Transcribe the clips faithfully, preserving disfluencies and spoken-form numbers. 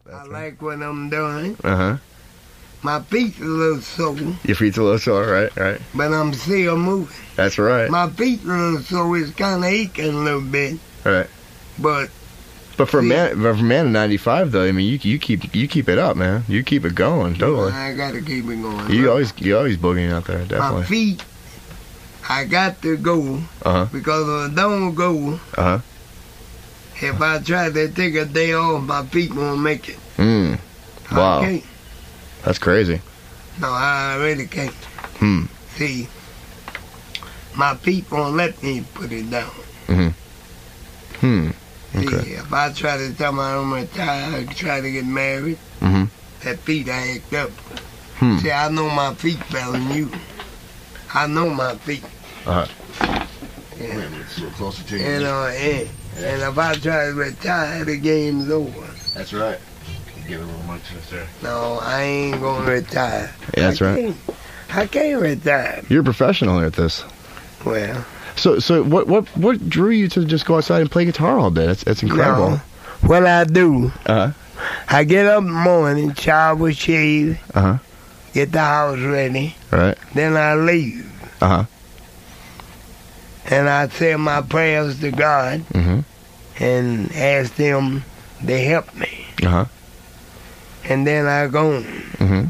I right. like what I'm doing. Uh huh. My feet's a little sore, Your feet's a little sore, right? Right. but I'm still moving. That's right. My feet's a little sore. It's kind of aching a little bit, Right. but But for a See- man, but for a man of ninety-five though, I mean, you you keep you keep it up, man. You keep it going, totally. I gotta keep it going. You always you always boogieing out there, My definitely. feet, I got to go Uh huh. because if I don't go, Uh huh. if I try to take a day off, my feet won't make it. Mm. Wow. I can't. That's crazy. No, I really can't. Hmm. See, my feet won't let me put it down. Hmm. See, Okay. if I try to tell my I'm retired, try to get married, Mm-hmm. that feet I act up. Hmm. See, I know my feet better than you. I know my feet. Uh-huh. Yeah. So closer to you. And, uh, and, and if I try to retire, the game's over. That's right. Give it a little munch, sir. No, I ain't gonna retire. Yeah, that's I right. Can't, I can't retire. You're a professional at this. Well, So so what what what drew you to just go outside and play guitar all day? That's that's incredible. no. What I do, Uh I get up in the morning, shower, shave, huh. Uh huh. get the house ready, Right. then I leave. Uh huh. And I say my prayers to God Mm-hmm. and ask them to help me. Uh huh. And then I go. Mm-hmm.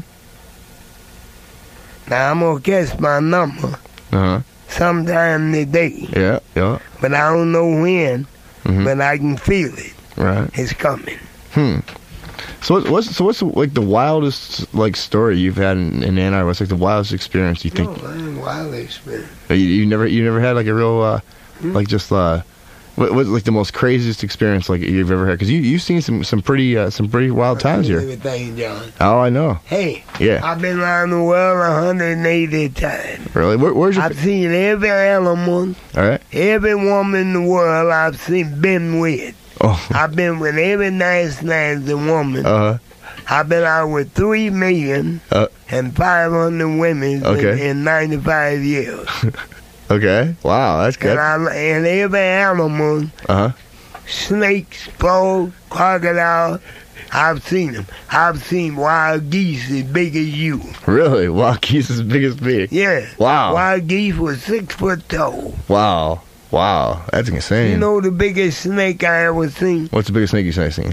Now I'm gonna catch my number Uh huh. sometime today, Yeah. Yeah. but I don't know when, Mm-hmm. but I can feel it. Right. It's coming. Hmm. So what's, what's so what's like the wildest like story you've had in, in Ann Arbor? What's like the wildest experience you think? No, I ain't wild experience. You, you never you never had like a real uh Hmm? like just uh what what's like the most craziest experience like you've ever had? Because you you've seen some some pretty uh, some pretty wild times here. Everything, John. Oh, I know. Hey, Yeah. I've been around the world one hundred eighty times. Really? Where, where's your? I've seen every animal, All right. every woman in the world I've seen been with. Oh. I've been with every nice, nice woman. Uh. I've been out with three million Uh. and five hundred women Okay. in, in ninety-five years. Okay. Wow. That's good. And, I, and every animal, Uh huh. snakes, frogs, crocodiles, I've seen them. I've seen wild geese as big as you. Really? Wow. Geese is big as big. Yeah. Wow. Wild geese was six foot tall. Wow. Wow. That's insane. You know the biggest snake I ever seen? What's the biggest snake you've seen?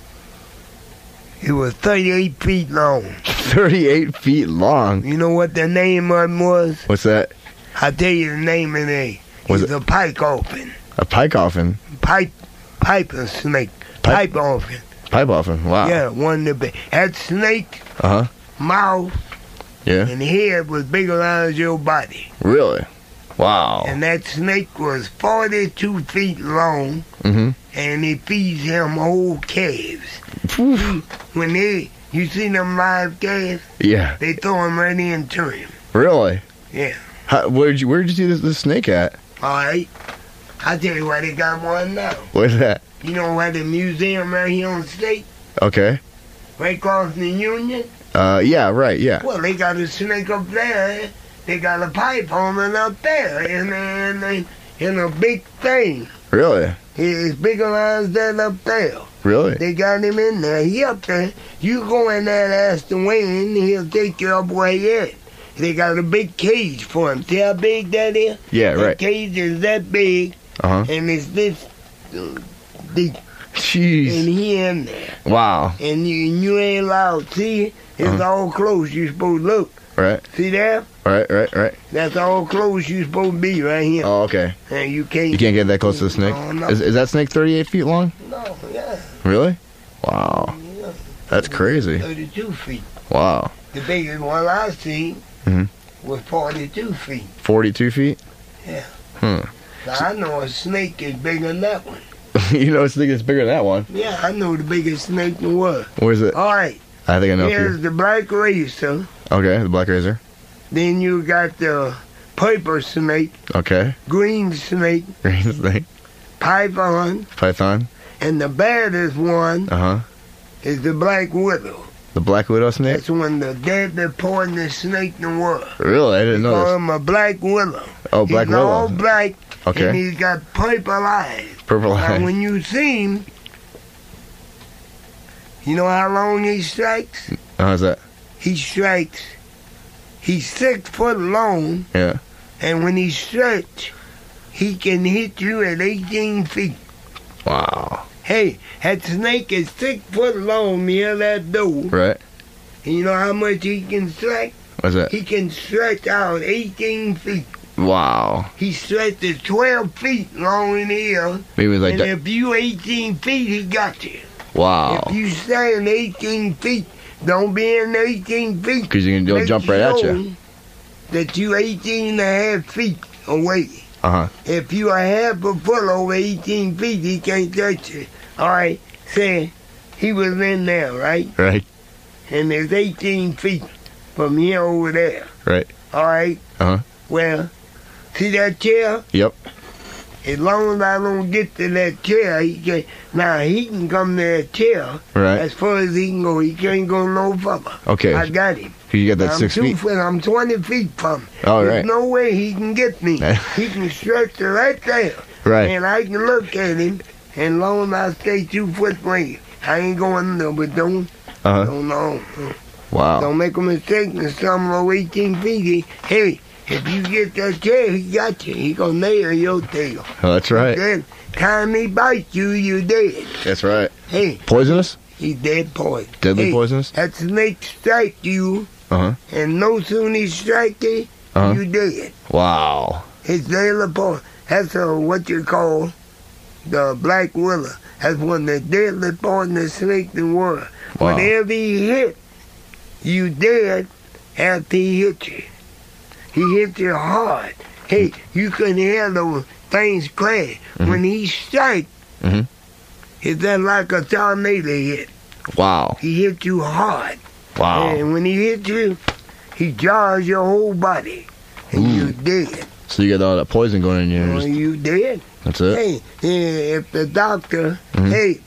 It was thirty-eight feet long. Thirty-eight feet long. You know what the name of it was? What's that? I'll tell you the name of it. Was It's a pike orphan. A pike offen. Pipe, piper snake. Pipe- Pipe orphan. Pipe offen. Wow. Yeah, one of the big. That snake Uh huh. mouth Yeah. and head was big around your body. Really? Wow. And that snake was forty-two feet long, Mm-hmm. and it feeds him whole calves. When they, you see them live calves, Yeah. they throw them right into him. Really? Yeah. How, where did you Where did you see this, this snake at? All right. I'll tell you why they got one now. Where's that? You know where the museum right here on State, Okay. right across the Union? Uh. Yeah. Right. Yeah. Well, they got a snake up there. They got a pipe orphan up there, and and and, and a big thing. Really? It's bigger as that up there. Really? They got him in there. He up there. You go in there and ask the Wayne, he'll take you up where he at. They got a big cage for him. See how big that is? Yeah. The Right. cage is that big, Uh huh. and it's this uh, deep, and Jeez. he in there. Wow. And you, you ain't allowed. See, it's Uh-huh. all close. You supposed to look. Right. See there? Right. Right. Right. That's all close. You supposed to be right here. Oh. Okay. And you can't. You can't get that close to the snake. No, no. Is Is that snake thirty-eight feet long? No, yeah, Really? Wow. yeah. That's crazy. thirty-two feet. Wow. The biggest one I seen Mhm. was forty-two feet. Forty-two feet. Yeah. Hmm. Now, I know a snake is bigger than that one. You know, it's it's bigger than that one. Yeah, I know the biggest snake in the world. Where's it? All right, I think I know. a here's few. the black racer. Okay, the black razor. Then you got the purple snake, Okay. green snake, Green snake. python, Python. and the baddest one Uh huh. is the black widow. The black widow snake. That's one of the deadly poisonous snake in the world. Really? I didn't know Call this. him a black widow. Oh, black He's all widow. black, and Okay. he's got purple eyes. Purple Now, eye. when you see him, You know how long he strikes? How's that? He strikes. He's six foot long, Yeah. and when he stretch, he can hit you at eighteen feet. Wow. Hey, that snake is six foot long near that door. Right. And you know how much he can stretch? What's that? He can stretch out eighteen feet. Wow. He stretches twelve feet long in the air. Maybe like and that. if you eighteen feet, he got you. Wow. If you stand eighteen feet, don't be in eighteen feet. Because you can Make jump right at sure you. That you eighteen and a half feet away. Uh huh. If you are half a foot over eighteen feet, he can't touch you. All right, say he was in there, right? Right. And there's eighteen feet from here over there. Right. All right? Uh huh. Well, see that chair? Yep. As long as I don't get to that chair, he can. Now he can come to that chair Right. as far as he can go. He can't go no further. Okay. I got him. You got that I'm six two feet. foot. I'm twenty feet from him. Oh, There's right. no way he can get me. He can stretch it right there. Right. And I can look at him, and long as I stay two foot away, I ain't going there. But don't, Uh huh. don't know. Wow. Don't make a mistake and something over eighteen feet. He, hey, if you get that chair, he got you. He gonna nail your tail. Oh, that's right. Then time he bites you, you dead. That's right. Hey, Poisonous? he dead poison. Deadly hey, poisonous? That snake strike you, Uh huh. and no sooner he strike you, Uh-huh. you dead. Wow. It's deadly poison. That's uh, what you call the black willow. That's one of the deadly poisonous snakes in the world. Wow. Whenever he hit, you dead after he hit you. He hit you hard. Hey, you can hear those things crash. Mhm. When he strike, Mhm. it's just like a tornado hit. Wow. He hit you hard. Wow. And when he hit you, he jars your whole body. And Ooh. you dead. So you got all that poison going in you. and Well, just- you dead. That's it. Hey, eh, if the doctor, Mhm. hey,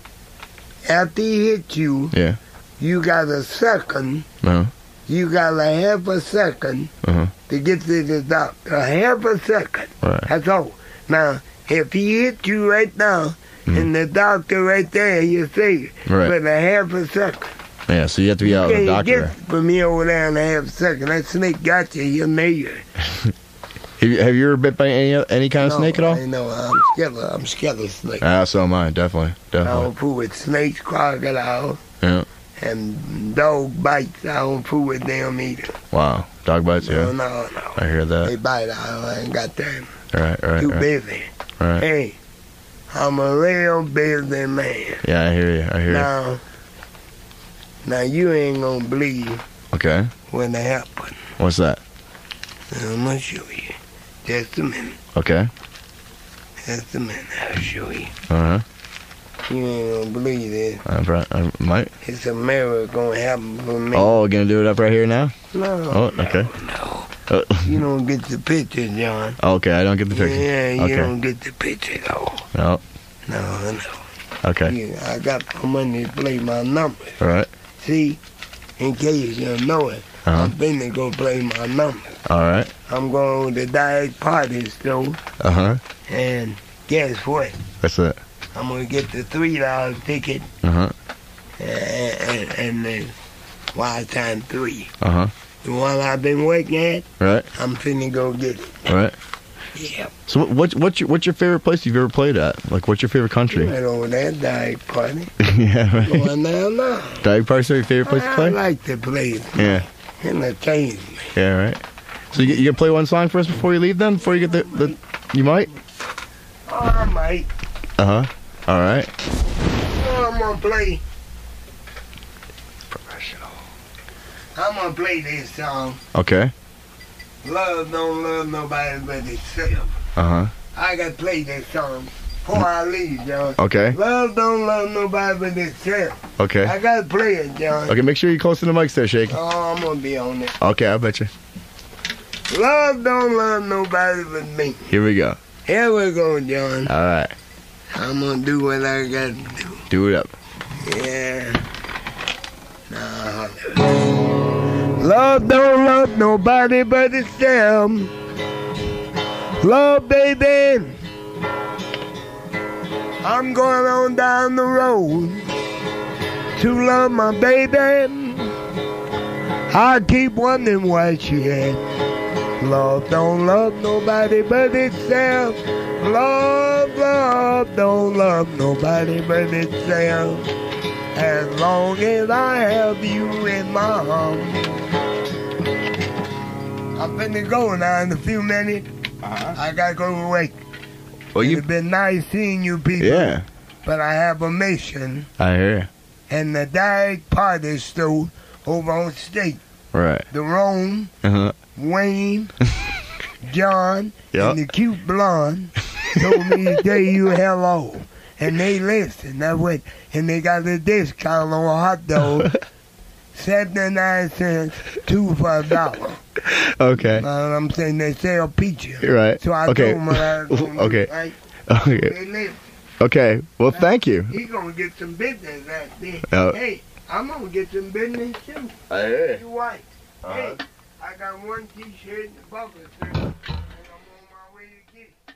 after he hit you, Yeah. you got a second, Uh-huh. you got a half a second Uh-huh. to get to the doctor. A half a second. Right. That's all. Now, if he hit you right now, Mhm. and the doctor right there, you see, Right. but a half a second. Yeah. So you have to be out with a Can't doctor. get from here over there in a half a second. That snake got you, you'll nail you. Have you, have you ever bit by any any kind of No, snake at all? I know, I'm scared of, I'm scared of snakes. Ah, so am I. Definitely. I Definitely. don't fool with snakes, crocodiles, Yeah. and dog bites. I don't fool with them either. Wow. Dog bites. No, Yeah. no, no. I hear They that. bite. I ain't got time. All right. All right. Too All right. busy. All right. Hey, I'm a real busy man. Yeah. I hear you. I hear you. Now, now you ain't gonna believe Okay. when it happened. What's that? I'm gonna show you. Just a minute. Okay. Just a minute. I'll show you. Uh huh. You ain't gonna believe this. I, pro- I might. It's a miracle gonna happen for me. Oh, gonna do it up right here now? no. Oh, okay. No. Oh, You don't get the picture, John. okay. I don't get the picture. Yeah, you Okay. don't get the picture though. No. No, no. Okay. Yeah, I got the money to play my numbers. All right. See, in case you don't know it, Uh-huh. I'm finna go play my numbers. All right. I'm going to the Diet Party store, Uh huh. and guess what? What's that? I'm gonna get the three dollar ticket Uh huh. and, and, and the Wild Time three. Uh huh. The one I've been working at, Right. I'm finna go get it. All right. Yeah. So what, what what's your what's your favorite place you've ever played at? Like what's your favorite country? Right over there, Diet Party. yeah. Right. Going down now. Dive Park's your favorite place to I play? like to play. Yeah. Entertains me. Yeah. Right. So you, you gonna play one song for us before you leave? Then before you get the, the you might. Oh, I might. Uh huh. All right. Oh, I'm gonna play. Professional. I'm gonna play this song. Okay. Love don't love nobody but itself. Uh huh. I gotta play this song before I leave, John. Okay. Love don't love nobody but itself. Okay. I gotta play it, John. Okay. Make sure you're close to the mics there, Shaky. Oh, I'm gonna be on it. Okay. I bet you. Love don't love nobody but me. Here we go. Here we go, John. All right. I'm gonna do what I gotta do. Do it up. Yeah. Nah. Love don't love nobody but itself. Love, baby. I'm going on down the road to love my baby. I keep wondering where she at. Love don't love nobody but itself. Love, love don't love nobody but itself. As long as I have you in my arms. I'm finna go now in a few minutes. Uh-huh. I gotta go to work. Well, you. It's been nice seeing you people. Yeah, But I have a mission. I hear And the Dyke Party Store over on State. you. Right. The Rome, Uh-huh. Wayne, John, Yep. and the cute blonde told me to tell you hello. And they listen. That's what. And they got a discount on a hot dog. seventy-nine cents, two for a dollar. Okay. Uh, I'm saying they sell pizza. Right. So I Okay. told him I was gonna Okay. do, right? Okay. They listen. Okay. Well, thank you. He gonna get some business out there. Uh, Hey, I'm gonna get some business too. I hear You white. Uh-huh. Hey, I got one t-shirt and a bucket shirt, and I'm on my way to get it.